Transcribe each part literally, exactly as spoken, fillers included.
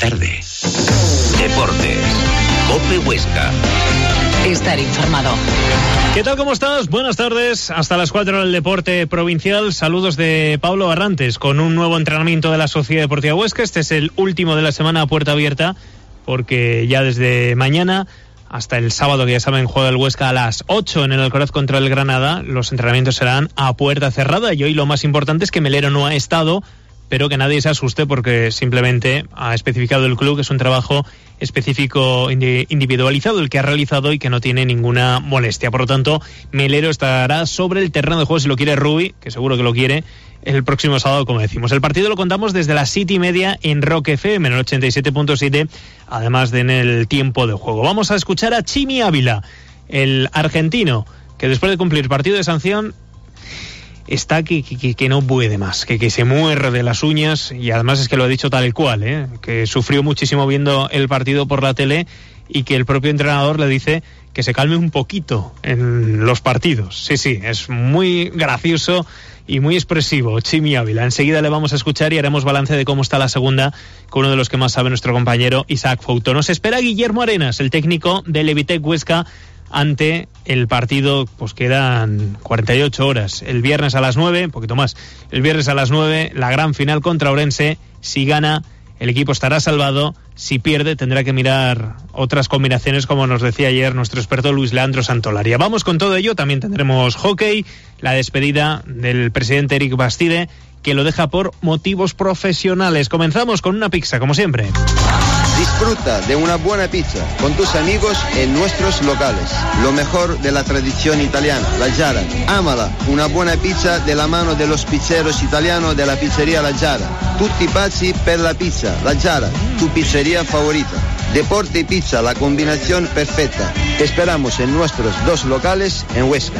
tarde. Deportes. COPE Huesca. Estar informado. ¿Qué tal? ¿Cómo estás? Buenas tardes. Hasta las cuatro del deporte provincial. Saludos de Pablo Barrantes con un nuevo entrenamiento de la Sociedad Deportiva Huesca. Este es el último de la semana a puerta abierta, porque ya desde mañana hasta el sábado, que ya saben, juega el Huesca a las ocho en el Alcoraz contra el Granada. Los entrenamientos serán a puerta cerrada y hoy lo más importante es que Melero no ha estado, pero que nadie se asuste porque simplemente ha especificado el club que es un trabajo específico individualizado el que ha realizado y que no tiene ninguna molestia. Por lo tanto, Melero estará sobre el terreno de juego si lo quiere Rubi, que seguro que lo quiere, el próximo sábado, como decimos. El partido lo contamos desde las siete y media en Rock F M, en el ochenta y siete punto siete, además de en el tiempo de juego. Vamos a escuchar a Chimi Ávila, el argentino, que después de cumplir partido de sanción está que, que, que no puede más, que, que se muerde las uñas, y además es que lo ha dicho tal y cual, ¿eh? Que sufrió muchísimo viendo el partido por la tele y que el propio entrenador le dice que se calme un poquito en los partidos. Sí, sí, es muy gracioso y muy expresivo Chimi Ávila. Enseguida le vamos a escuchar y haremos balance de cómo está la segunda con uno de los que más sabe, nuestro compañero Isaac Fouto. Nos espera Guillermo Arenas, el técnico del Levitec Huesca, ante el partido. Pues quedan cuarenta y ocho horas. El viernes a las nueve, un poquito más, el viernes a las nueve, la gran final contra Ourense. Si gana, el equipo estará salvado. Si pierde, tendrá que mirar otras combinaciones, como nos decía ayer nuestro experto Luis Leandro Santolaria. Vamos con todo ello. También tendremos hockey, la despedida del presidente Eric Bastide, que lo deja por motivos profesionales. Comenzamos con una pizza, como siempre. Disfruta de una buena pizza con tus amigos en nuestros locales. Lo mejor de la tradición italiana, la Giara. Ámala, una buena pizza de la mano de los pizzeros italianos de la pizzería La Giara. Tutti pazzi per la pizza, La Giara, tu pizzería favorita. Deporte y pizza, la combinación perfecta. Te esperamos en nuestros dos locales en Huesca.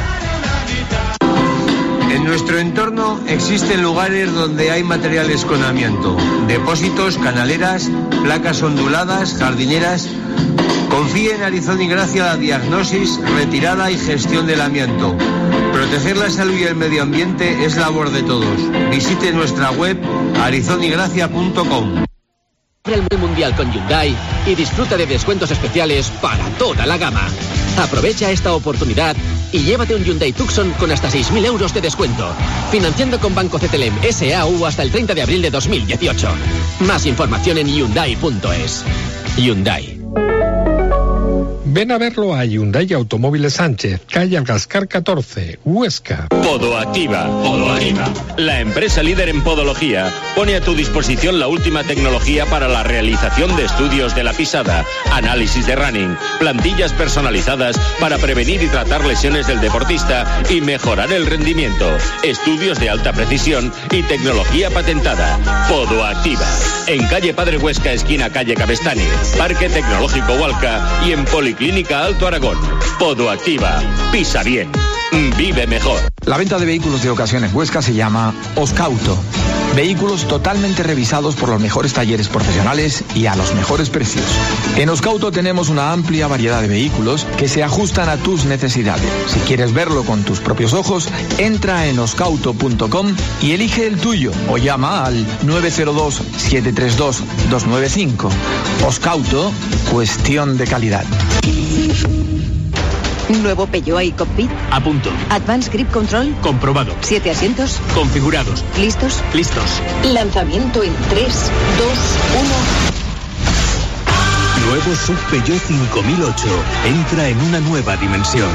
En nuestro entorno existen lugares donde hay materiales con amianto, depósitos, canaleras, placas onduladas, jardineras. Confíe en Arizón y Gracia la diagnosis, retirada y gestión del amianto. Proteger la salud y el medio ambiente es labor de todos. Visite nuestra web arizón y gracia punto com. El Mundial con Hyundai y disfruta de descuentos especiales para toda la gama. Aprovecha esta oportunidad y llévate un Hyundai Tucson con hasta seis mil euros de descuento. Financiando con Banco C T L M S A U hasta el treinta de abril de dos mil dieciocho. Más información en hyundai punto es. Hyundai. Ven a verlo a Hyundai Automóviles Sánchez, calle Algascar catorce, Huesca. Podoactiva. Podoactiva. La empresa líder en podología pone a tu disposición la última tecnología para la realización de estudios de la pisada, análisis de running, plantillas personalizadas para prevenir y tratar lesiones del deportista y mejorar el rendimiento, estudios de alta precisión y tecnología patentada. Podoactiva. En calle Padre Huesca, esquina calle Cabestany, Parque Tecnológico Hualca y en Policlínica Clínica Alto Aragón. Podoactiva. Pisa bien. Vive mejor. La venta de vehículos de ocasiones Huesca se llama Oscauto. Vehículos totalmente revisados por los mejores talleres profesionales y a los mejores precios. En Oscauto tenemos una amplia variedad de vehículos que se ajustan a tus necesidades. Si quieres verlo con tus propios ojos, entra en oscauto punto com y elige el tuyo o llama al nueve cero dos, siete tres dos, dos nueve cinco. Oscauto, cuestión de calidad. Nuevo Peugeot iCockpit. A punto. Advanced Grip Control. Comprobado. Siete asientos. Configurados. ¿Listos? Listos. Lanzamiento en tres, dos, uno. Nuevo Sub Peugeot cinco mil ocho. Entra en una nueva dimensión.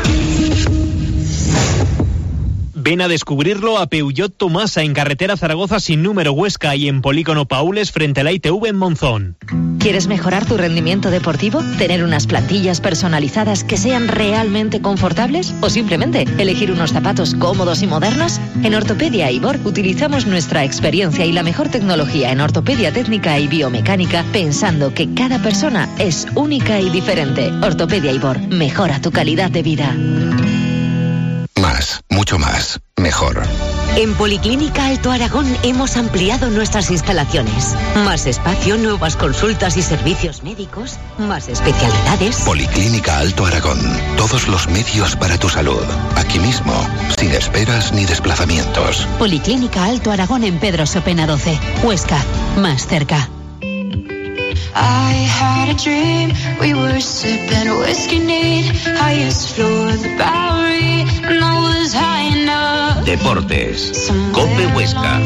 Ven a descubrirlo a Peugeot Tomasa, en carretera Zaragoza sin número Huesca, y en Polígono Paules frente a la I T V en Monzón. ¿Quieres mejorar tu rendimiento deportivo? ¿Tener unas plantillas personalizadas que sean realmente confortables? ¿O simplemente elegir unos zapatos cómodos y modernos? En Ortopedia Ibor utilizamos nuestra experiencia y la mejor tecnología en ortopedia técnica y biomecánica, pensando que cada persona es única y diferente. Ortopedia Ibor, mejora tu calidad de vida. Más, mucho más, mejor. En Policlínica Alto Aragón hemos ampliado nuestras instalaciones. Más espacio, nuevas consultas y servicios médicos, más especialidades. Policlínica Alto Aragón. Todos los medios para tu salud. Aquí mismo, sin esperas ni desplazamientos. Policlínica Alto Aragón en Pedro Sopena doce. Huesca, más cerca. I had a dream, we were sipping whiskey neat, highest floor of the Bowery, and I was high enough. Deportes, COPE Huesca.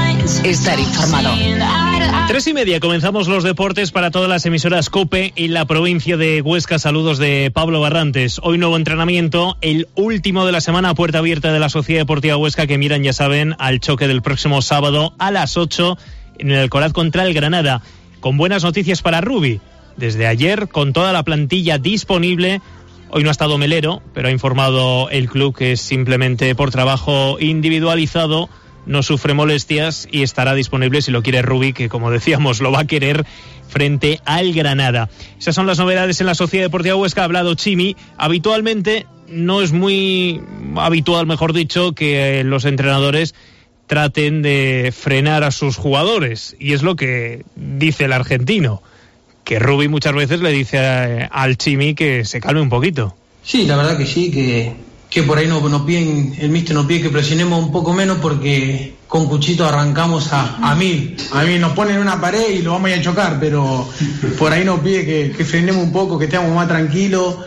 Estar informado. Tres y media comenzamos los deportes para todas las emisoras COPE en la provincia de Huesca. Saludos de Pablo Barrantes. Hoy nuevo entrenamiento, el último de la semana a puerta abierta de la Sociedad Deportiva Huesca, que miran, ya saben, al choque del próximo sábado a las ocho en el Alcoraz contra el Granada. Con buenas noticias para Rubi. Desde ayer, con toda la plantilla disponible. Hoy no ha estado Melero, pero ha informado el club que es simplemente por trabajo individualizado, no sufre molestias y estará disponible si lo quiere Rubi, que como decíamos lo va a querer frente al Granada. Esas son las novedades en la Sociedad Deportiva Huesca. Ha hablado Chimi. Habitualmente no es muy habitual, mejor dicho, que los entrenadores traten de frenar a sus jugadores, y es lo que dice el argentino, que Rubi muchas veces le dice a, al Chimi que se calme un poquito. Sí, la verdad que sí, que, que por ahí no, nos piden, el míster nos pide que presionemos un poco menos, porque con Cuchito arrancamos a, a mil. A mí nos ponen una pared y lo vamos a ir a chocar, pero por ahí nos pide que, que frenemos un poco, que estemos más tranquilos,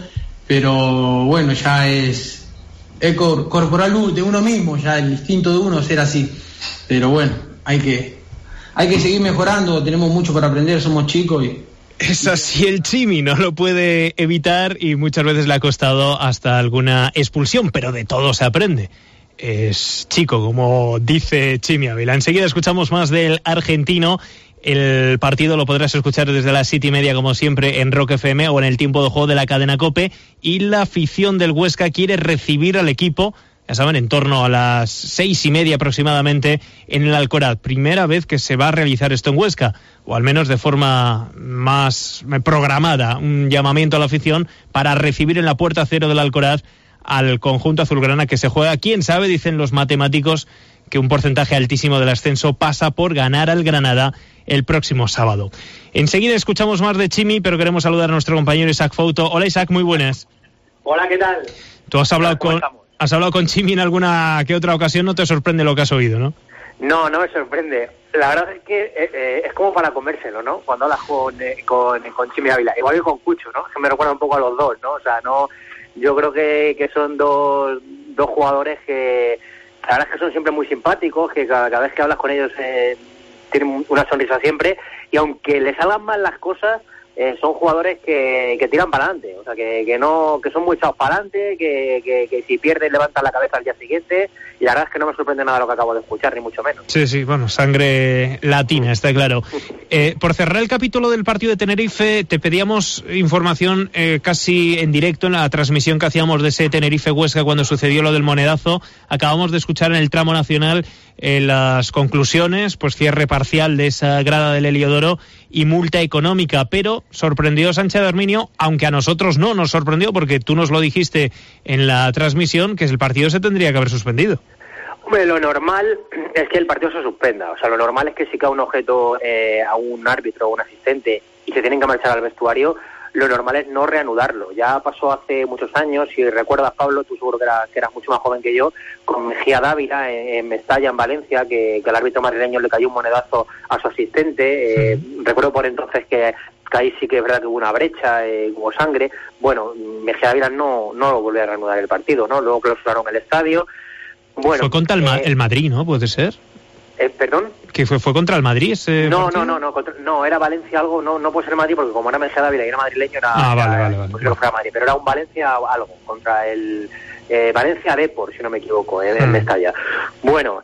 pero bueno, ya es... es corporal de uno mismo, ya el instinto de uno ser así, pero bueno, hay que hay que seguir mejorando, tenemos mucho para aprender, somos chicos y... Es así, el Chimi no lo puede evitar y muchas veces le ha costado hasta alguna expulsión, pero de todo se aprende. Es chico, como dice Chimi Ávila. Enseguida escuchamos más del argentino. El partido lo podrás escuchar desde las siete y media, como siempre, en Rock F M o en el tiempo de juego de la cadena COPE. Y la afición del Huesca quiere recibir al equipo, ya saben, en torno a las seis y media aproximadamente, en el Alcoraz. Primera vez que se va a realizar esto en Huesca, o al menos de forma más programada, un llamamiento a la afición para recibir en la puerta cero del Alcoraz al conjunto azulgrana, que se juega, quién sabe, dicen los matemáticos, que un porcentaje altísimo del ascenso pasa por ganar al Granada el próximo sábado. Enseguida escuchamos más de Chimi, pero queremos saludar a nuestro compañero Isaac Fouto. Hola Isaac, muy buenas. Hola, ¿qué tal? ¿Tú has hablado con has hablado con Chimi en alguna que otra ocasión? No te sorprende lo que has oído, ¿no? No, no me sorprende. La verdad es que eh, eh, es como para comérselo, ¿no? Cuando hablas con, eh, con, con Chimi Ávila. Igual que con Cucho, ¿no? Que me recuerda un poco a los dos, ¿no? O sea, no... Yo creo que, que son dos, dos jugadores que... La verdad es que son siempre muy simpáticos, que cada, cada vez que hablas con ellos eh, tienen una sonrisa siempre, y aunque les salgan mal las cosas, eh, son jugadores que, que tiran para adelante, o sea, que, que no que son muy echados para adelante, que, que, que si pierden levantan la cabeza al día siguiente, y la verdad es que no me sorprende nada lo que acabo de escuchar, ni mucho menos. Sí, sí, bueno, sangre latina, está claro. Eh, por cerrar el capítulo del partido de Tenerife, te pedíamos información eh, casi en directo en la transmisión que hacíamos de ese Tenerife-Huesca cuando sucedió lo del monedazo. Acabamos de escuchar en el tramo nacional eh, las conclusiones, pues cierre parcial de esa grada del Heliodoro y multa económica, pero sorprendió Sánchez de Arminio, aunque a nosotros no nos sorprendió, porque tú nos lo dijiste en la transmisión, que el partido se tendría que haber suspendido. Hombre, lo normal es que el partido se suspenda. O sea, lo normal es que si cae un objeto eh, a un árbitro o un asistente y se tienen que marchar al vestuario, lo normal es no reanudarlo. Ya pasó hace muchos años, si recuerdas, Pablo, tú seguro que, era, que eras mucho más joven que yo, con Mejía Dávila en, en Mestalla, en Valencia, que, que al árbitro madrileño le cayó un monedazo a su asistente. Eh, recuerdo por entonces que, que ahí sí que es verdad que hubo una brecha, eh, hubo sangre. Bueno, Mejía Dávila no, no lo volvió a reanudar el partido, ¿no? Luego clausuraron el estadio. Bueno, fue contra el, eh, el Madrid, ¿no? ¿Puede ser? Eh, ¿Perdón? ¿Que fue, fue contra el Madrid ese no, partido? No, no, no, contra, no, era Valencia algo, no no puede ser Madrid, porque como era Mejía Dávila y era madrileño, era... Ah, vale, era, vale, vale. Pues vale. Fuera Madrid, pero era un Valencia algo, contra el... Eh, Valencia Depor, si no me equivoco, eh, en mm. Mestalla. Bueno,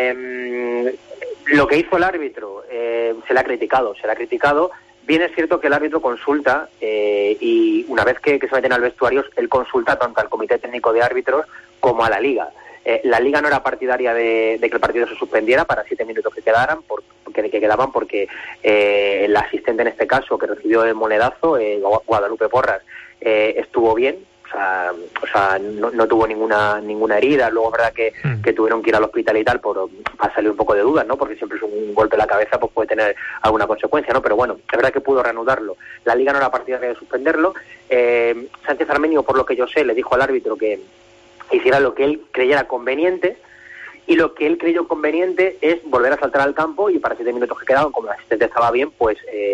eh, lo que hizo el árbitro eh, se le ha criticado, se le ha criticado. Bien es cierto que el árbitro consulta eh, y una vez que, que se meten al vestuario, él consulta tanto al Comité Técnico de Árbitros como a la Liga. Eh, la Liga no era partidaria de, de que el partido se suspendiera para siete minutos que quedaran, por, que, que quedaban porque eh, el asistente en este caso que recibió el monedazo, eh, Guadalupe Porras, eh, estuvo bien. O sea, o sea no, no tuvo ninguna ninguna herida. Luego es verdad que, mm. que tuvieron que ir al hospital y tal por, para salir un poco de dudas, ¿no? Porque siempre es un golpe en la cabeza, pues puede tener alguna consecuencia, ¿no? Pero bueno, es verdad que pudo reanudarlo. La Liga no era partidaria de suspenderlo. Eh, Sánchez Arminio, por lo que yo sé, le dijo al árbitro que hiciera lo que él creyera conveniente, y lo que él creyó conveniente es volver a saltar al campo y para siete minutos que quedaban, como el asistente estaba bien, pues eh,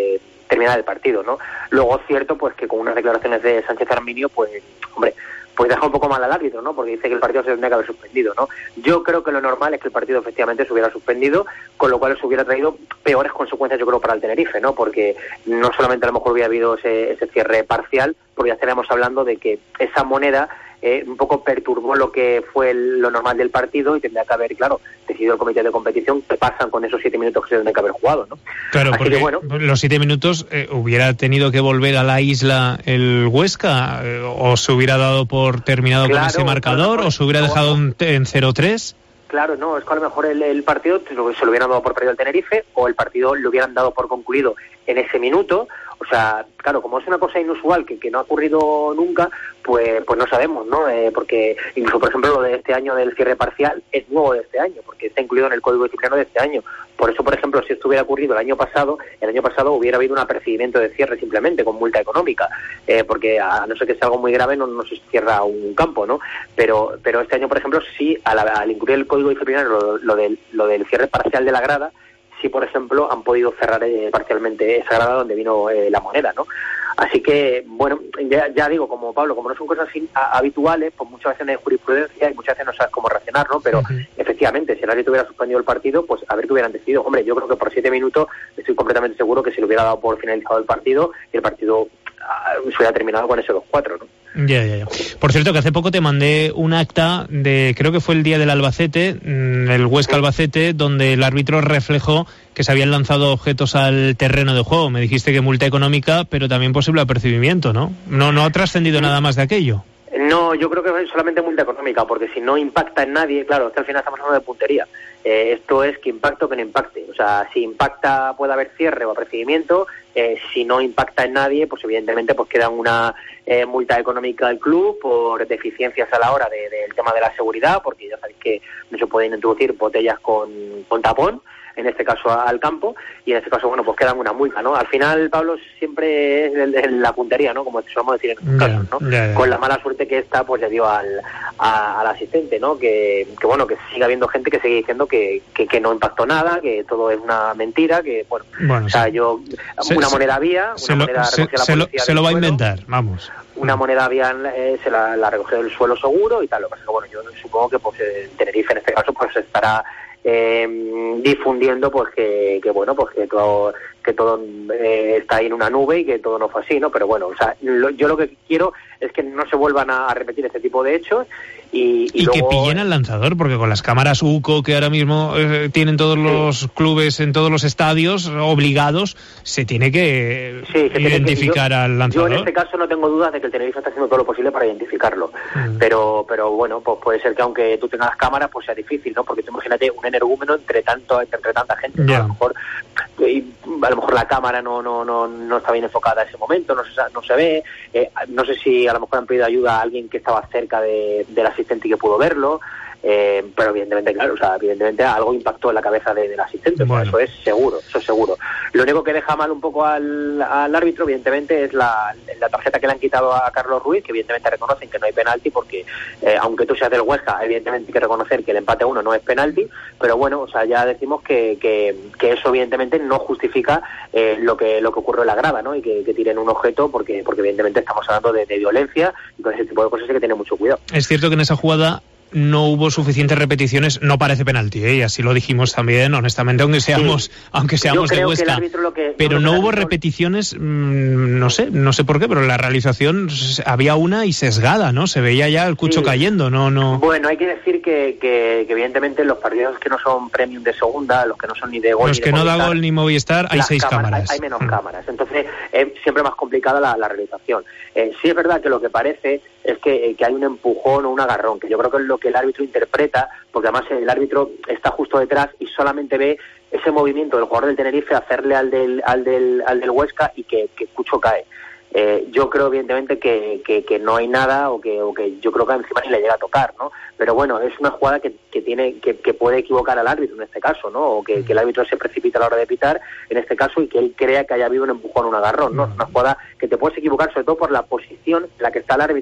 terminar el partido, ¿no? Luego es cierto pues que con unas declaraciones de Sánchez Arminio, pues, hombre, pues deja un poco mal al árbitro, ¿no? Porque dice que el partido se tendría que haber suspendido, ¿no? Yo creo que lo normal es que el partido efectivamente se hubiera suspendido, con lo cual se hubiera traído peores consecuencias, yo creo, para el Tenerife, ¿no? Porque no solamente a lo mejor hubiera habido ese, ese cierre parcial, porque ya estaríamos hablando de que esa moneda eh, un poco perturbó lo que fue el, lo normal del partido y tendría que haber, claro, decidido el comité de competición qué pasan con esos siete minutos que se tendrían que haber jugado, ¿no? Claro, Así porque que, bueno, los siete minutos eh, hubiera tenido que volver a la isla el Huesca, eh, o se hubiera dado por terminado claro, con ese marcador, o se hubiera dejado en, en cero tres. Claro, no, es que a lo mejor el, el partido se lo hubieran dado por perdido al Tenerife, o el partido lo hubieran dado por concluido en ese minuto. O sea, claro, como es una cosa inusual que, que no ha ocurrido nunca, pues pues no sabemos, ¿no? Eh, porque incluso, por ejemplo, lo de este año del cierre parcial es nuevo de este año, porque está incluido en el Código Disciplinario de este año. Por eso, por ejemplo, si esto hubiera ocurrido el año pasado, el año pasado hubiera habido un apercibimiento de cierre simplemente, con multa económica, eh, porque a no ser que sea algo muy grave no, no se cierra un campo, ¿no? Pero pero este año, por ejemplo, sí, al, al incluir el Código Disciplinario lo, lo, del, lo del cierre parcial de la grada, sí, por ejemplo, han podido cerrar eh, parcialmente esa grada donde vino eh, la moneda, ¿no? Así que, bueno, ya, ya digo, como Pablo, como no son cosas in, a, habituales, pues muchas veces no hay jurisprudencia y muchas veces no sabes cómo reaccionar, ¿no? Pero, uh-huh. efectivamente, si el árbitro hubiera suspendido el partido, pues a ver qué hubieran decidido. Hombre, yo creo que por siete minutos estoy completamente seguro que si le hubiera dado por finalizado el partido, el partido uh, se hubiera terminado con ese dos cuatro, ¿no? Ya, ya, ya. Por cierto, que hace poco te mandé un acta de, creo que fue el día del Albacete, el Huesca Albacete, donde el árbitro reflejó que se habían lanzado objetos al terreno de juego. Me dijiste que multa económica, pero también posible apercibimiento, ¿no? No, no ha trascendido nada más de aquello. No, yo creo que es solamente multa económica, porque si no impacta en nadie, claro, es que al final estamos hablando de puntería. Eh, esto es que impacte o que no impacte. O sea, si impacta puede haber cierre o apercibimiento, eh, si no impacta en nadie, pues evidentemente pues queda una eh, multa económica al club por deficiencias a la hora de, del tema de la seguridad, porque ya sabéis que no se pueden introducir botellas con, con tapón, en este caso al campo, y en este caso, bueno, pues quedan una multa, ¿no? Al final, Pablo, siempre es el, el, la puntería, ¿no? Como solemos decir en estos casos, ¿no? Yeah, yeah. Con la mala suerte que esta, pues ya dio al, a, al asistente, ¿no? Que, que, bueno, que siga habiendo gente que sigue diciendo que, que, que no impactó nada, que todo es una mentira, que, bueno, bueno o sea, sí. yo, se, una moneda había, una se moneda lo, se, la se, lo, se lo va a inventar, vamos. Una moneda había, eh, se la, la recogió del suelo seguro y tal, lo que pasa es que, bueno, yo supongo que, pues, el Tenerife en este caso, pues estará Eh, difundiendo pues que, que bueno pues que todo que todo eh, está ahí en una nube y que todo no fue así, ¿no? Pero bueno, o sea, lo, yo lo que quiero es que no se vuelvan a, a repetir este tipo de hechos y, y, y luego, que pillen al lanzador, porque con las cámaras U C O que ahora mismo eh, tienen todos los sí. clubes en todos los estadios obligados, se tiene que sí, se identificar tiene que, yo, al lanzador. Yo en este caso no tengo dudas de que el Tenerife está haciendo todo lo posible para identificarlo, mm. pero pero bueno, pues puede ser que aunque tú tengas cámaras, pues sea difícil, ¿no? Porque tú imagínate un energúmeno entre tanto entre, entre tanta gente, ¿no? Yeah. A lo mejor y, a lo mejor la cámara no no no no está bien enfocada en ese momento, no se no se ve, eh, no sé si a lo mejor han pedido ayuda a alguien que estaba cerca de, del asistente y que pudo verlo, eh, pero evidentemente, claro, o sea, evidentemente algo impactó en la cabeza de, del asistente, bueno. O sea, eso es seguro, eso es seguro. Lo único que deja mal un poco al, al árbitro, evidentemente, es la, la tarjeta que le han quitado a Carlos Ruiz, que evidentemente reconocen que no hay penalti, porque eh, aunque tú seas del Huesca, evidentemente hay que reconocer que el empate a uno no es penalti, pero bueno, o sea, ya decimos que, que, que eso evidentemente no justifica eh, lo que lo que ocurrió en la grada, ¿no? Y que, que tiren un objeto, porque porque evidentemente estamos hablando de, de violencia, y con ese tipo de cosas hay que tener mucho cuidado. Es cierto que en esa jugada no hubo suficientes repeticiones, no parece penalti, ¿eh? Y así lo dijimos también, honestamente, aunque seamos, sí. aunque seamos de Huesca, que, pero no hubo repeticiones, mmm, no sé, no sé por qué, pero la realización había una y sesgada, ¿no? Se veía ya el cucho sí. cayendo, no, no. Bueno, hay que decir que, que, que evidentemente los partidos que no son premium de segunda, los que no son ni de gol, los ni que de no da gol ni Movistar, hay seis cámaras, cámaras. Hay, hay menos mm. cámaras, entonces es siempre más complicada la, la realización. Eh, sí es verdad que lo que parece es que, que hay un empujón o un agarrón, que yo creo que es lo que el árbitro interpreta, porque además el árbitro está justo detrás y solamente ve ese movimiento del jugador del Tenerife hacerle al del al del, al del Huesca y que, que Cucho cae. Eh, yo creo evidentemente que, que, que no hay nada o que, o que yo creo que encima ni le llega a tocar, ¿no? Pero bueno, es una jugada que, que tiene que, que puede equivocar al árbitro en este caso, ¿no? O que, que el árbitro se precipita a la hora de pitar en este caso y que él crea que haya habido un empujón, un agarrón, ¿no? Es una jugada que te puedes equivocar sobre todo por la posición en la que está el árbitro,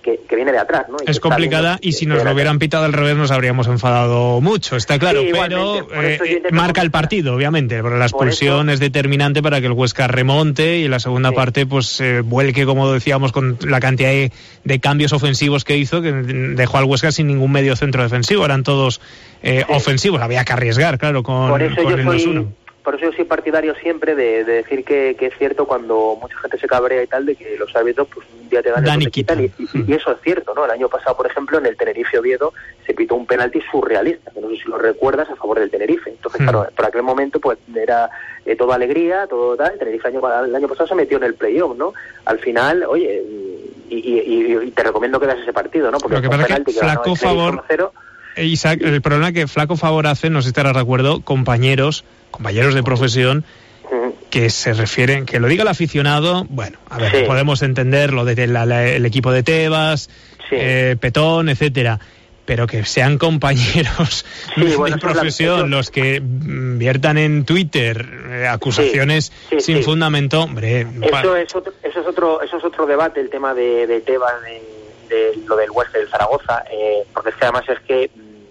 que, que viene de atrás, ¿no? Y es complicada y si nos lo hubieran pitado al revés nos habríamos enfadado mucho, está claro, sí, pero eh, marca el partido, obviamente, pero la expulsión es determinante para que el Huesca remonte y en la segunda sí. parte pues eh, vuelque, como decíamos, con la cantidad de, de cambios ofensivos que hizo, que dejó al Huesca sin ningún medio centro defensivo, eran todos eh, sí. ofensivos, había que arriesgar, claro, con, con el dos uno. Por eso yo soy partidario siempre de, de decir que, que es cierto cuando mucha gente se cabrea y tal, de que los árbitros pues un día te dan y te quitan, y, y, y eso es cierto, ¿no? El año pasado, por ejemplo, en el Tenerife Oviedo se pitó un penalti surrealista, que no sé si lo recuerdas, a favor del Tenerife. Entonces, mm. claro, por aquel momento pues era eh, toda alegría, todo tal. El Tenerife el año, el año pasado se metió en el playoff, ¿no? Al final, oye, y, y, y, y te recomiendo que veas ese partido, ¿no? Porque lo que pasa es que flaco favor... Isaac, el problema que flaco favor hace, no sé si te lo recuerdo, compañeros, compañeros de profesión que se refieren, que lo diga el aficionado, bueno, a ver, sí. podemos entender lo de la, la, el equipo de Tebas, sí. eh, Petón, etcétera, pero que sean compañeros sí, de, bueno, de profesión la, los que viertan en Twitter eh, acusaciones sí, sí, sin sí. fundamento, hombre. Eso es otro, eso es otro, eso es otro debate, el tema de, de Tebas, de de lo del Huesca del Zaragoza, eh, porque es que además es que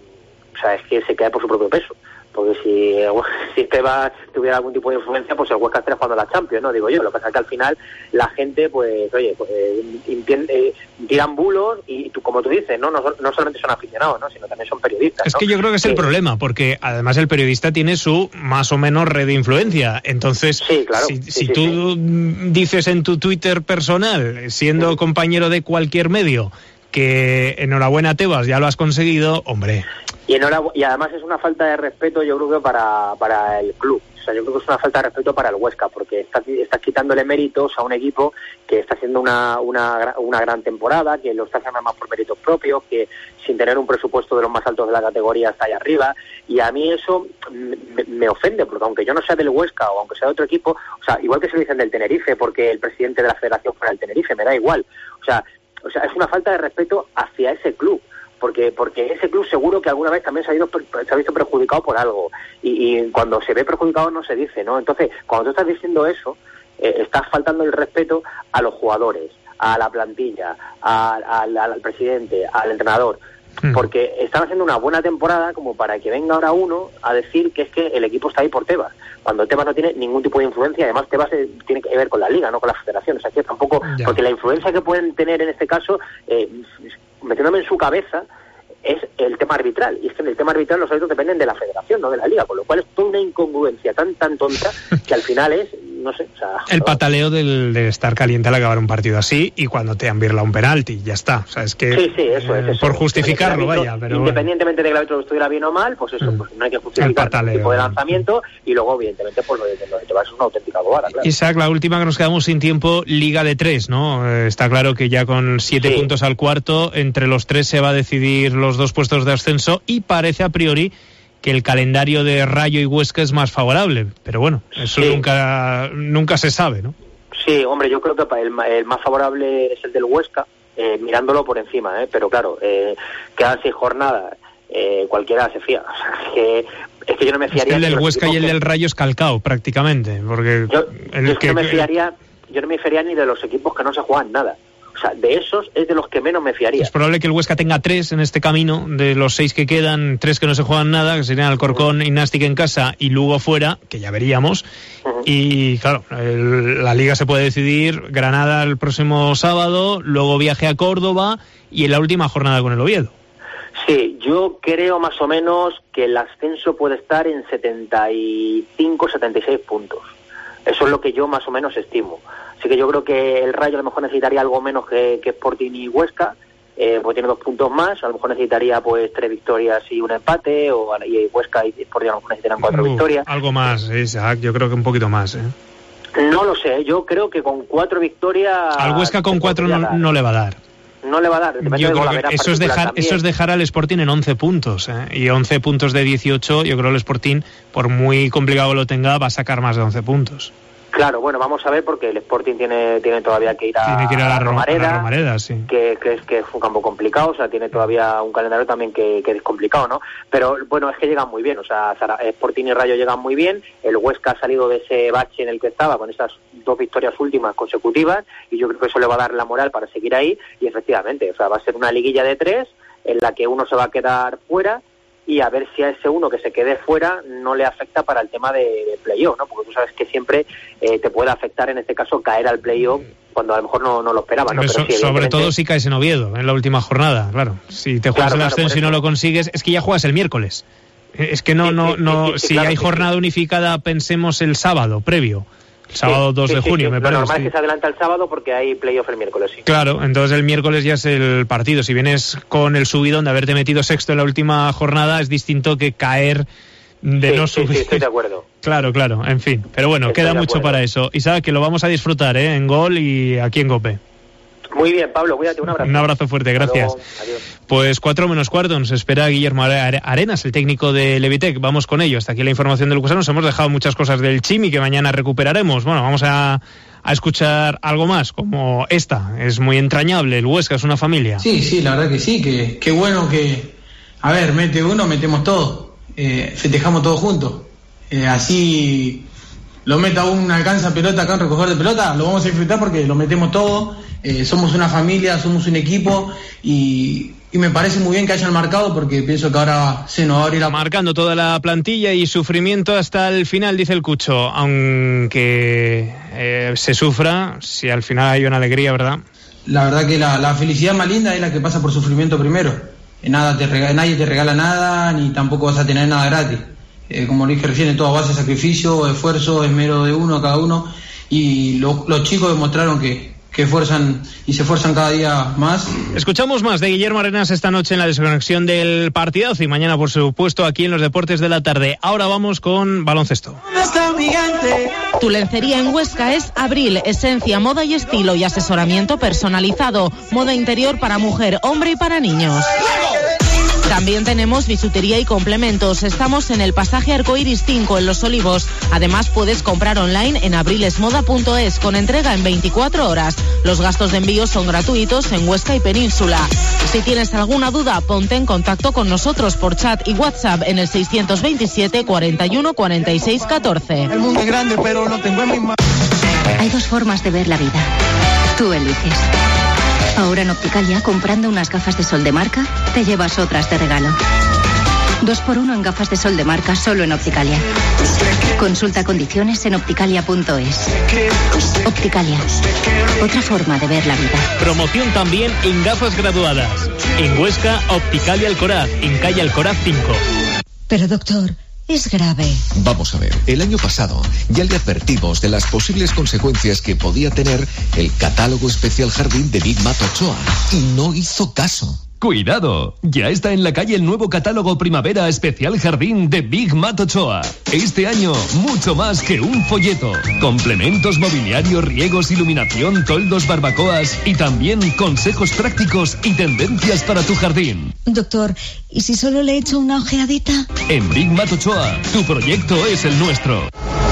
o sea, es que se cae por su propio peso, porque si si Tebas tuviera algún tipo de influencia, pues el Huesca estaría jugando a la Champions, no digo yo. Lo que pasa es que al final la gente pues oye pues eh, tiran bulos y tú, como tú dices, no no, no solamente son aficionados, no sino también son periodistas, es ¿no? que yo creo que es el eh, problema, porque además el periodista tiene su más o menos red de influencia, entonces sí, claro, si, sí, si sí, tú sí. dices en tu Twitter personal, siendo sí. compañero de cualquier medio, que enhorabuena Tebas, ya lo has conseguido, hombre. Y, enhorabu- y además es una falta de respeto, yo creo que para, para el club. O sea, yo creo que es una falta de respeto para el Huesca, porque estás está quitándole méritos a un equipo que está haciendo una, una, una gran temporada, que lo está haciendo más por méritos propios, que sin tener un presupuesto de los más altos de la categoría está ahí arriba. Y a mí eso me, me ofende, porque aunque yo no sea del Huesca o aunque sea de otro equipo, o sea, igual que se lo dicen del Tenerife, porque el presidente de la federación fuera el Tenerife, me da igual. O sea, o sea, es una falta de respeto hacia ese club. Porque porque ese club seguro que alguna vez también se ha, ido, se ha visto perjudicado por algo. Y, y cuando se ve perjudicado no se dice, ¿no? Entonces, cuando tú estás diciendo eso, eh, estás faltando el respeto a los jugadores, a la plantilla, a, a, al, al presidente, al entrenador. Porque están haciendo una buena temporada como para que venga ahora uno a decir que es que el equipo está ahí por Tebas, cuando Tebas no tiene ningún tipo de influencia. Además Tebas tiene que ver con la liga, no con la federación. O sea, que tampoco, ya. porque la influencia que pueden tener en este caso, eh, metiéndome en su cabeza, es el tema arbitral. Y es que en el tema arbitral los árbitros dependen de la federación, no de la liga, con lo cual es toda una incongruencia tan tan tonta que al final es, no sé, o sea, el pataleo del, de estar caliente al acabar un partido así y cuando te han virlado un penalti, ya está. O sea, es que sí, sí, eso es, eh, eso. por justificarlo, árbitro, vaya, pero independientemente bueno. de que el árbitro estuviera bien o mal, pues eso, pues no hay que justificar el tipo de lanzamiento y luego evidentemente pues lo de, lo de Tebas es una auténtica bobada, claro. Isaac, la última que nos quedamos sin tiempo, Liga de tres, ¿no? Eh, está claro que ya con siete sí. puntos al cuarto, entre los tres se va a decidir los dos puestos de ascenso y parece a priori que el calendario de Rayo y Huesca es más favorable, pero bueno, eso sí. nunca nunca se sabe, ¿no? Sí, hombre, yo creo que el, el más favorable es el del Huesca, eh, mirándolo por encima, ¿eh? Pero claro, eh, quedan seis jornadas, eh, cualquiera se fía. O sea, es que, es que yo no me fiaría. Es que el del Huesca y el que... del Rayo es calcao, prácticamente, porque yo, el yo que no me fiaría, yo no me fiaría ni de los equipos que no se juegan nada. O sea, de esos es de los que menos me fiaría. Es probable que el Huesca tenga tres en este camino, de los seis que quedan, tres que no se juegan nada, que serían Alcorcón y Nástic en casa y Lugo fuera, que ya veríamos. Uh-huh. Y claro, el, la Liga se puede decidir, Granada el próximo sábado, luego viaje a Córdoba y en la última jornada con el Oviedo. Sí, yo creo más o menos que el ascenso puede estar en setenta y cinco, setenta y seis puntos. Eso es lo que yo más o menos estimo. Así que yo creo que el Rayo a lo mejor necesitaría algo menos que, que Sporting y Huesca, eh, porque tiene dos puntos más. A lo mejor necesitaría pues tres victorias y un empate, o y Huesca y Sporting a lo mejor necesitarán cuatro uh, victorias. Algo más, Isaac, yo creo que un poquito más, ¿eh? No lo sé, yo creo que con cuatro victorias... Al Huesca con cuatro no, no le va a dar. No le va a dar. Yo creo que eso es, dejar, eso es dejar al Sporting en once puntos, ¿eh? Y once puntos de dieciocho, yo creo que el Sporting, por muy complicado que lo tenga, va a sacar más de once puntos. Claro, bueno, vamos a ver porque el Sporting tiene tiene todavía que ir a, tiene que ir a la, a la Romareda, a la Romareda sí. que, que, es, que es un campo complicado, o sea, tiene todavía un calendario también que, que es complicado, ¿no? Pero bueno, es que llegan muy bien, o sea, Sporting y Rayo llegan muy bien, el Huesca ha salido de ese bache en el que estaba con esas dos victorias últimas consecutivas y yo creo que eso le va a dar la moral para seguir ahí y efectivamente, o sea, va a ser una liguilla de tres en la que uno se va a quedar fuera y a ver si a ese uno que se quede fuera no le afecta para el tema de, de playoff, ¿no? Porque tú sabes que siempre eh, te puede afectar en este caso caer al playoff cuando a lo mejor no, no lo esperaba, ¿no? Pero so, sí, sobre todo si caes en Oviedo en la última jornada, claro. Si te juegas claro, el ascenso claro, y no lo consigues, es que ya juegas el miércoles. Es que no, sí, no, sí, no. Sí, sí, si claro, hay jornada sí, unificada, pensemos el sábado previo. El sábado sí, dos de sí, junio, sí, me parece. Lo normal es que se adelanta el sábado porque hay playoff el miércoles, sí. Claro, entonces el miércoles ya es el partido. Si vienes con el subidón de haberte metido sexto en la última jornada, es distinto que caer de sí, no sí, subir. Sí, estoy de acuerdo. Claro, claro, en fin. Pero bueno, estoy queda mucho para eso. Y sabes que lo vamos a disfrutar, ¿eh? En Gol y aquí en Cope. Muy bien, Pablo, cuídate, un abrazo. Un abrazo fuerte, gracias. Pues cuatro menos cuarto, nos espera Guillermo Arenas, el técnico de Levitec. Vamos con ello. Hasta aquí la información del Lucasano. Nos hemos dejado muchas cosas del Chimi que mañana recuperaremos. Bueno, vamos a, a escuchar algo más, como esta. Es muy entrañable, el Huesca es una familia. Sí, sí, la verdad que sí, que, que bueno que, a ver, mete uno, metemos todo. Eh, festejamos todos juntos. Eh, así lo meta uno, alcanza pelota acá, un recogedor de pelota, lo vamos a disfrutar porque lo metemos todo. Eh, somos una familia, somos un equipo y, y me parece muy bien que hayan marcado porque pienso que ahora se nos va a abrir la... Marcando toda la plantilla y sufrimiento hasta el final, dice el Cucho, aunque eh, se sufra, si al final hay una alegría, ¿verdad? La verdad que la, la felicidad más linda es la que pasa por sufrimiento primero. Nada te regala, nadie te regala nada ni tampoco vas a tener nada gratis. Eh, como lo dije recién, es toda base de sacrificio, esfuerzo, esmero de uno, cada uno y lo, los chicos demostraron que que esfuerzan y se esfuerzan cada día más. Escuchamos más de Guillermo Arenas esta noche en la desconexión del partidazo y mañana, por supuesto, aquí en los deportes de la tarde. Ahora vamos con baloncesto. Tu lencería en Huesca es Abril, esencia, moda y estilo y asesoramiento personalizado. Moda interior para mujer, hombre y para niños. También tenemos bisutería y complementos. Estamos en el pasaje Arcoiris cinco en Los Olivos. Además puedes comprar online en abrilesmoda punto es con entrega en veinticuatro horas. Los gastos de envío son gratuitos en Huesca y Península. Si tienes alguna duda, ponte en contacto con nosotros por chat y WhatsApp en el seiscientos veintisiete cuarenta y uno cuarenta y seis catorce. El mundo es grande, pero lo tengo en mi mano. Hay dos formas de ver la vida. Tú eliges. Ahora en Opticalia, comprando unas gafas de sol de marca, te llevas otras de regalo. Dos por uno en gafas de sol de marca solo en Opticalia. Consulta condiciones en opticalia punto es. Opticalia, otra forma de ver la vida. Promoción también en gafas graduadas. En Huesca, Opticalia Alcoraz, en calle Alcoraz cinco. Pero doctor, es grave. Vamos a ver, el año pasado ya le advertimos de las posibles consecuencias que podía tener el catálogo especial jardín de Big Mat Ochoa y no hizo caso. ¡Cuidado! Ya está en la calle el nuevo catálogo Primavera Especial Jardín de Big Mat Ochoa. Este año, mucho más que un folleto. Complementos, mobiliario, riegos, iluminación, toldos, barbacoas y también consejos prácticos y tendencias para tu jardín. Doctor, ¿y si solo le echo una ojeadita? En Big Mat Ochoa, tu proyecto es el nuestro.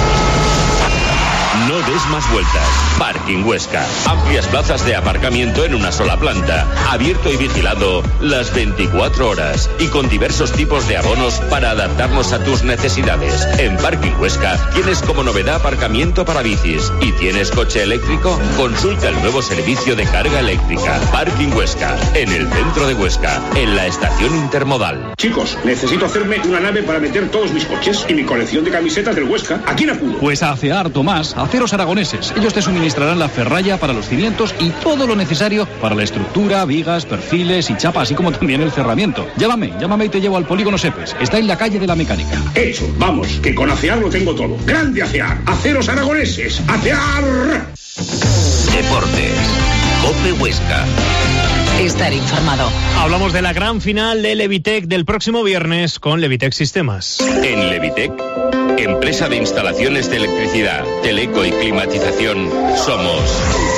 No des más vueltas. Parking Huesca. Amplias plazas de aparcamiento en una sola planta. Abierto y vigilado las veinticuatro horas. Y con diversos tipos de abonos para adaptarnos a tus necesidades. En Parking Huesca tienes como novedad aparcamiento para bicis. ¿Y tienes coche eléctrico? Consulta el nuevo servicio de carga eléctrica. Parking Huesca. En el centro de Huesca. En la estación intermodal. Chicos, necesito hacerme una nave para meter todos mis coches y mi colección de camisetas del Huesca. ¿A quién acudo? Pues a Acear, Tomás. Aceros Aragoneses. Ellos te suministrarán la ferralla para los cimientos y todo lo necesario para la estructura, vigas, perfiles y chapa, así como también el cerramiento. Llámame, llámame y te llevo al Polígono Sepes. Está en la calle de la Mecánica. Hecho, vamos, que con Acear lo tengo todo. ¡Grande Acear! ¡Aceros Aragoneses! ¡Acear! Deportes. Cope Huesca. Estar informado. Hablamos de la gran final de Levitec del próximo viernes con Levitec Sistemas. En Levitec, empresa de instalaciones de electricidad, teleco y climatización, somos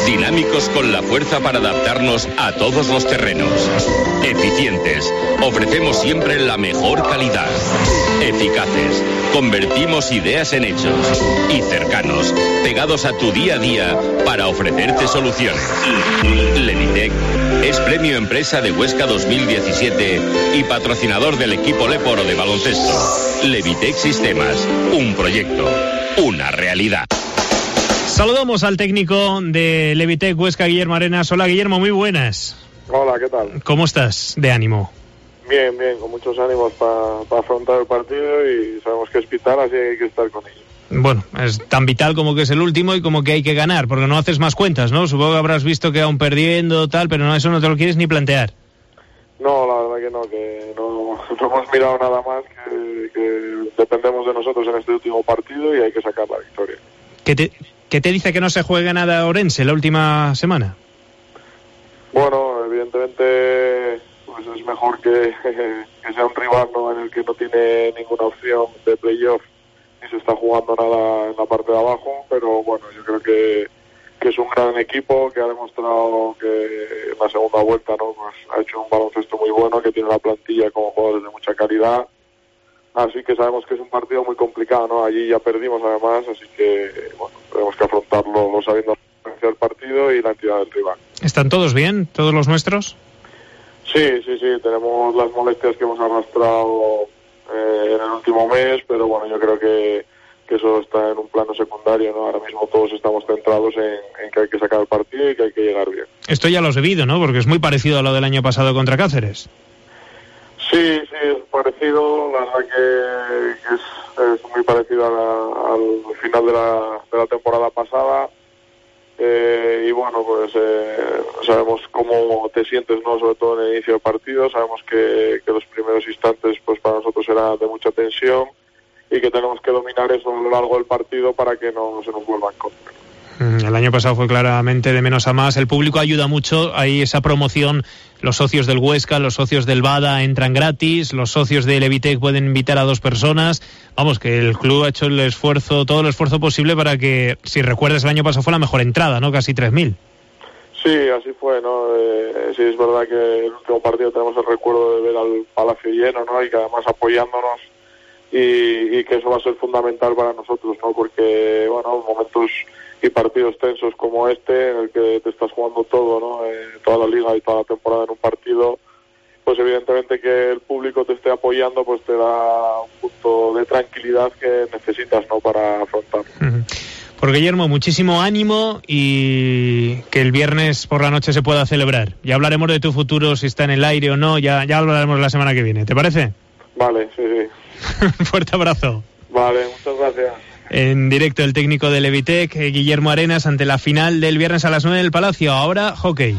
Dinámicos con la fuerza para adaptarnos a todos los terrenos. Eficientes. Ofrecemos siempre la mejor calidad. Eficaces. Convertimos ideas en hechos. Y cercanos. Pegados a tu día a día para ofrecerte soluciones. Levitec es Premio Empresa de Huesca dos mil diecisiete y patrocinador del equipo Leporo de baloncesto. Levitec Sistemas. Un proyecto. Una realidad. Saludamos al técnico de Levitec Huesca, Guillermo Arenas. Hola, Guillermo, muy buenas. Hola, ¿qué tal? ¿Cómo estás de ánimo? Bien, bien, con muchos ánimos para pa afrontar el partido y sabemos que es vital, así que hay que estar con ellos. Bueno, es tan vital como que es el último y como que hay que ganar, porque no haces más cuentas, ¿no? Supongo que habrás visto que aún perdiendo, tal, pero no, eso no te lo quieres ni plantear. No, la verdad que no, que no, no hemos mirado nada más, que, que dependemos de nosotros en este último partido y hay que sacar la victoria. ¿Qué te, qué te dice que no se juegue nada a Orense la última semana? Bueno, evidentemente pues es mejor que, que sea un rival, ¿no?, en el que no tiene ninguna opción de playoff ni se está jugando nada en la parte de abajo, pero bueno, yo creo que, que es un gran equipo que ha demostrado que en la segunda vuelta, ¿no?, pues ha hecho un baloncesto muy bueno, que tiene una plantilla con jugadores de mucha calidad, así que sabemos que es un partido muy complicado, ¿no? Allí ya perdimos además, así que bueno, tenemos que afrontarlo sabiendo el partido y la entidad del rival. ¿Están todos bien? ¿Todos los nuestros? Sí, sí, sí, tenemos las molestias que hemos arrastrado eh, en el último mes, pero bueno, yo creo que, que eso está en un plano secundario, ¿no? Ahora mismo todos estamos centrados en, en que hay que sacar el partido y que hay que llegar bien. Esto ya lo has vivido, ¿no? Porque es muy parecido a lo del año pasado contra Cáceres. Sí, sí, es parecido, la verdad que, que es, es muy parecido a la, al final de la, de la temporada pasada. Eh, y bueno, pues eh, sabemos cómo te sientes, ¿no?, sobre todo en el inicio del partido. Sabemos que, que los primeros instantes pues para nosotros era de mucha tensión y que tenemos que dominar eso a lo largo del partido para que no se nos vuelva en contra. El año pasado fue claramente de menos a más. El público ayuda mucho. Hay esa promoción. Los socios del Huesca, los socios del Bada entran gratis. Los socios de Levitec pueden invitar a dos personas. Vamos, que el club ha hecho el esfuerzo, todo el esfuerzo posible para que, si recuerdas, el año pasado fue la mejor entrada, ¿no? Casi tres mil. Sí, así fue, ¿no? Eh, sí, es verdad que el último partido tenemos el recuerdo de ver al Palacio lleno, ¿no? Y que además apoyándonos y, y que eso va a ser fundamental para nosotros, ¿no? Porque, bueno, momentos y partidos tensos como este, en el que te estás jugando todo, ¿no?, eh, toda la liga y toda la temporada en un partido, pues evidentemente que el público te esté apoyando, pues te da un punto de tranquilidad que necesitas, ¿no?, para afrontar. Uh-huh. Por Guillermo, muchísimo ánimo y que el viernes por la noche se pueda celebrar. Ya hablaremos de tu futuro, si está en el aire o no, ya, ya hablaremos la semana que viene, ¿te parece? Vale, sí, sí. Un fuerte abrazo. Vale, muchas gracias. En directo el técnico de Levitec, Guillermo Arenas, ante la final del viernes a las nueve en el Palacio. Ahora, hockey.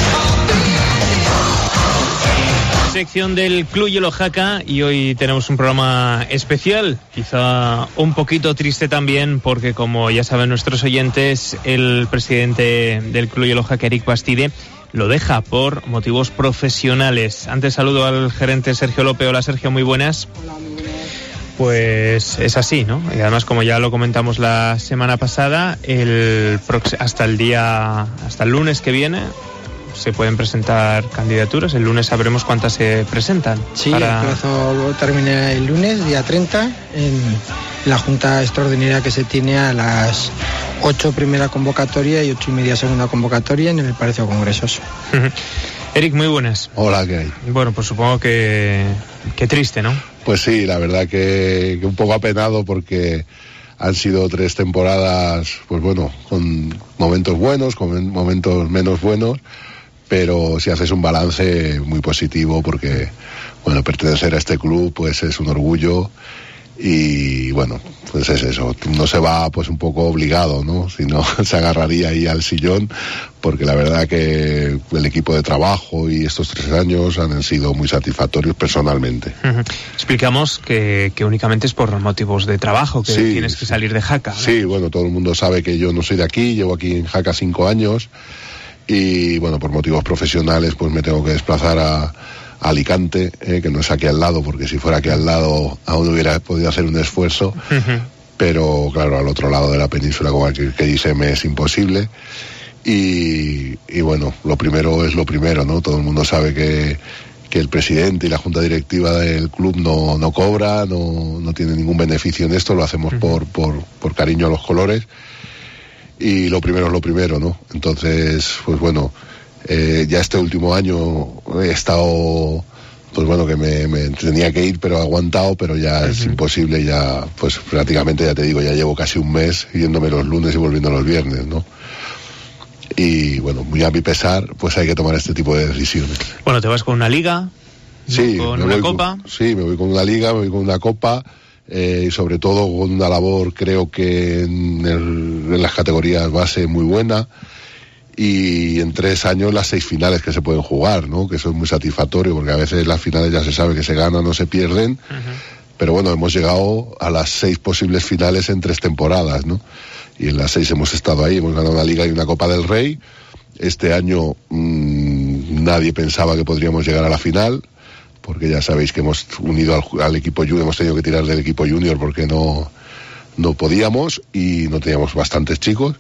Sección del Club Hielo Jaca y hoy tenemos un programa especial, quizá un poquito triste también, porque como ya saben nuestros oyentes, el presidente del Club Hielo Jaca, Eric Bastide, lo deja por motivos profesionales. Antes saludo al gerente Sergio López. Hola Sergio, muy buenas. Hola, muy buenas. Pues es así, ¿no? Y además, como ya lo comentamos la semana pasada, el prox- hasta el día, hasta el lunes que viene, se pueden presentar candidaturas. El lunes sabremos cuántas se presentan. Sí, para... el plazo termina el lunes, día treinta, en la junta extraordinaria que se tiene a las ocho primera convocatoria y ocho y media segunda convocatoria en el Palacio de Congresos. Eric, muy buenas. Hola, ¿qué hay? Bueno, pues supongo que, que triste, ¿no? Pues sí, la verdad que, que un poco apenado porque han sido tres temporadas, pues bueno, con momentos buenos, con momentos menos buenos, pero si haces un balance muy positivo porque, bueno, pertenecer a este club pues es un orgullo y bueno, pues es eso, no se va pues un poco obligado, ¿no? Si no se agarraría ahí al sillón, porque la verdad que el equipo de trabajo y estos tres años han sido muy satisfactorios personalmente. Uh-huh. Explicamos que, que únicamente es por motivos de trabajo, que sí, tienes que salir de Jaca, ¿no? Sí, bueno, todo el mundo sabe que yo no soy de aquí, llevo aquí en Jaca cinco años y bueno, por motivos profesionales pues me tengo que desplazar a Alicante, eh, que no es aquí al lado, porque si fuera aquí al lado aún hubiera podido hacer un esfuerzo, uh-huh. Pero claro, al otro lado de la península, como aquí que dice, me es imposible. y, y bueno, lo primero es lo primero, ¿no? Todo el mundo sabe que, que el presidente y la junta directiva del club no, no cobra, no, no tiene ningún beneficio en esto, lo hacemos por, por, por cariño a los colores, y lo primero es lo primero, ¿no? Entonces, pues bueno, eh, ya este último año he estado, pues bueno, que me, me tenía que ir, pero he aguantado, pero ya uh-huh. es imposible, ya, pues prácticamente, ya te digo, ya llevo casi un mes yéndome los lunes y volviendo los viernes, ¿no? Y bueno, muy a mi pesar, pues hay que tomar este tipo de decisiones. Bueno, te vas con una liga, sí, con una copa. Con, sí, me voy con una liga, me voy con una copa, eh, y sobre todo con una labor, creo que en, el, en las categorías base muy buena, y en tres años las seis finales que se pueden jugar, ¿no? Que eso es muy satisfactorio, porque a veces las finales ya se sabe que se ganan o se pierden, uh-huh. pero bueno, hemos llegado a las seis posibles finales en tres temporadas, ¿no? Y en las seis hemos estado ahí, hemos ganado una Liga y una Copa del Rey. Este año mmm, nadie pensaba que podríamos llegar a la final, porque ya sabéis que hemos unido al, al equipo junior, hemos tenido que tirar del equipo junior porque no, no podíamos y no teníamos bastantes chicos.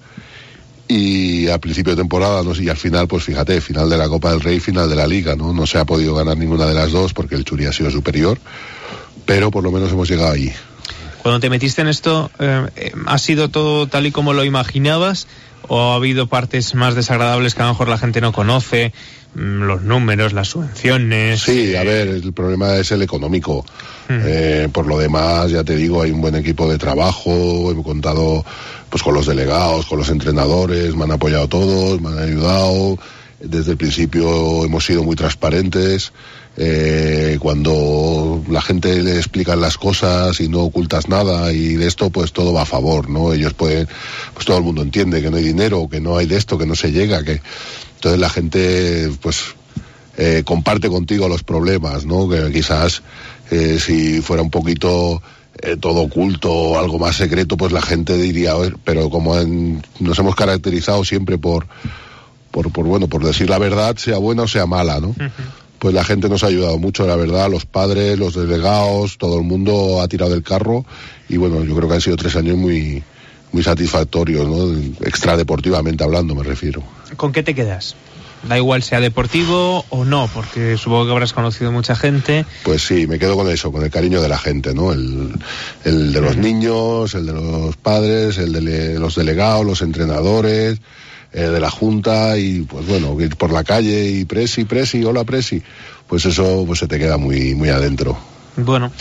Y a principio de temporada, no sé, y al final, pues fíjate, final de la Copa del Rey, final de la Liga, ¿no? No se ha podido ganar ninguna de las dos porque el Churi ha sido superior, pero por lo menos hemos llegado ahí. Cuando te metiste en esto, eh, ¿ha sido todo tal y como lo imaginabas? ¿O ha habido partes más desagradables que a lo mejor la gente no conoce? Los números, las subvenciones... Sí, a ver, el problema es el económico. Uh-huh. Eh, por lo demás, ya te digo, hay un buen equipo de trabajo, he contado pues con los delegados, con los entrenadores, me han apoyado todos, me han ayudado. Desde el principio hemos sido muy transparentes. Eh, cuando la gente le explican las cosas y no ocultas nada y de esto, pues todo va a favor, ¿no? Ellos pueden, pues todo el mundo entiende que no hay dinero, que no hay de esto, que no se llega, que entonces la gente pues eh, comparte contigo los problemas, ¿no? Que quizás eh, si fuera un poquito eh, todo oculto o algo más secreto, pues la gente diría, pero como en, nos hemos caracterizado siempre por, por, por bueno, por decir la verdad, sea buena o sea mala, ¿no? Uh-huh. Pues la gente nos ha ayudado mucho, la verdad, los padres, los delegados, todo el mundo ha tirado del carro y bueno, yo creo que han sido tres años muy, muy satisfactorios, ¿no? Extradeportivamente hablando, me refiero. ¿Con qué te quedas? Da igual sea deportivo o no, porque supongo que habrás conocido mucha gente. Pues sí, me quedo con eso, con el cariño de la gente, ¿no? El, el de los niños, el de los padres, el de los delegados, los entrenadores, Eh, de la Junta y pues bueno, ir por la calle y Presi, Presi, hola Presi, pues eso pues se te queda muy muy adentro. Bueno,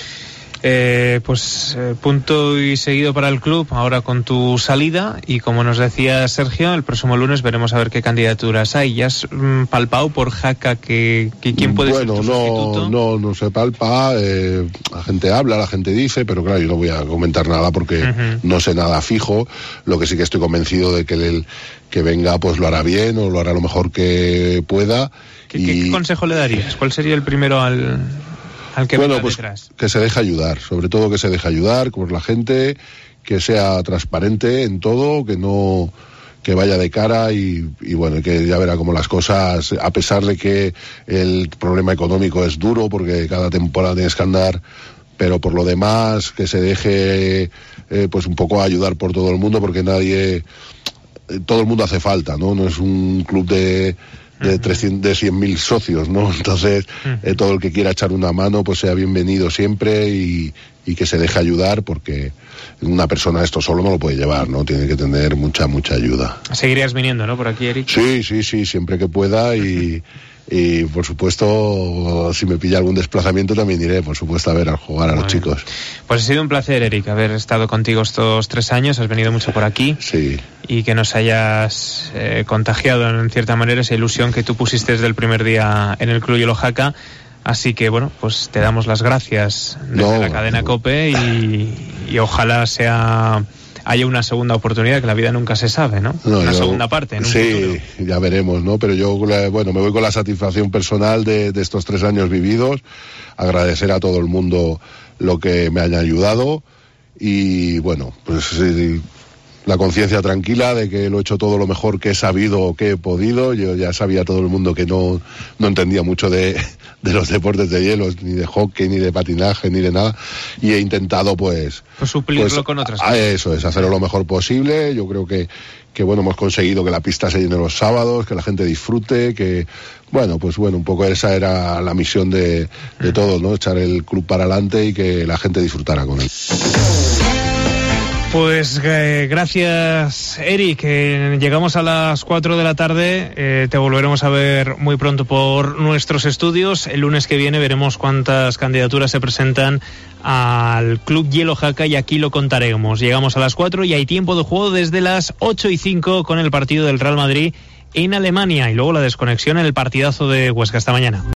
eh, pues eh, punto y seguido para el club ahora con tu salida y como nos decía Sergio, el próximo lunes veremos a ver qué candidaturas hay. ¿Ya has mm, palpado por Jaca que, que quién puede bueno, ser tu no, sustituto? no, no se palpa, eh, la gente habla, la gente dice, pero claro, yo no voy a comentar nada porque uh-huh. no sé nada fijo. Lo que sí que estoy convencido de que el que venga pues lo hará bien o lo hará lo mejor que pueda. ¿Qué, y... ¿qué, qué consejo le darías? ¿Cuál sería el primero al, al que bueno, venga pues, detrás? Que se deje ayudar, sobre todo que se deje ayudar por la gente, que sea transparente en todo, que no que vaya de cara y, y bueno, que ya verá cómo las cosas, a pesar de que el problema económico es duro porque cada temporada tienes que andar, pero por lo demás que se deje eh, pues un poco ayudar por todo el mundo porque nadie... todo el mundo hace falta, ¿no? No es un club de de trescientos, de cien mil socios, ¿no? Entonces, eh, todo el que quiera echar una mano, pues sea bienvenido siempre y, y que se deje ayudar porque una persona esto solo no lo puede llevar, ¿no? Tiene que tener mucha, mucha ayuda. Seguirías viniendo, ¿no? Por aquí, Eric. Sí, sí, sí, siempre que pueda y... Y por supuesto, si me pilla algún desplazamiento también iré, por supuesto, a ver, a jugar a los chicos. Pues ha sido un placer, Eric, haber estado contigo estos tres años, has venido mucho por aquí. Sí. Y que nos hayas eh, contagiado en cierta manera esa ilusión que tú pusiste desde el primer día en el Club Yolo Jaca. Así que bueno, pues te damos las gracias desde no, la cadena no. COPE y, y ojalá sea... haya una segunda oportunidad, que la vida nunca se sabe, ¿no? no una yo, segunda parte, en un sí, futuro. Ya veremos, ¿no? Pero yo, bueno, me voy con la satisfacción personal de, de estos tres años vividos, agradecer a todo el mundo lo que me haya ayudado y, bueno, pues sí, la conciencia tranquila de que lo he hecho todo lo mejor que he sabido o que he podido. Yo ya sabía todo el mundo que no, no entendía mucho de, de los deportes de hielo, ni de hockey, ni de patinaje, ni de nada, y he intentado pues... Pues suplirlo pues, con otras cosas. Eso es, hacerlo lo mejor posible. Yo creo que, que bueno, hemos conseguido que la pista se llene los sábados, que la gente disfrute, que... Bueno, pues bueno, un poco esa era la misión de, de todos, ¿no? Echar el club para adelante y que la gente disfrutara con él. Pues eh, gracias, Eric. Eh, llegamos a las cuatro de la tarde. Eh, te volveremos a ver muy pronto por nuestros estudios. El lunes que viene veremos cuántas candidaturas se presentan al Club Hielo Jaca y aquí lo contaremos. Llegamos a las cuatro y hay tiempo de juego desde las ocho y cinco con el partido del Real Madrid en Alemania y luego la desconexión en el partidazo de Huesca. Esta mañana.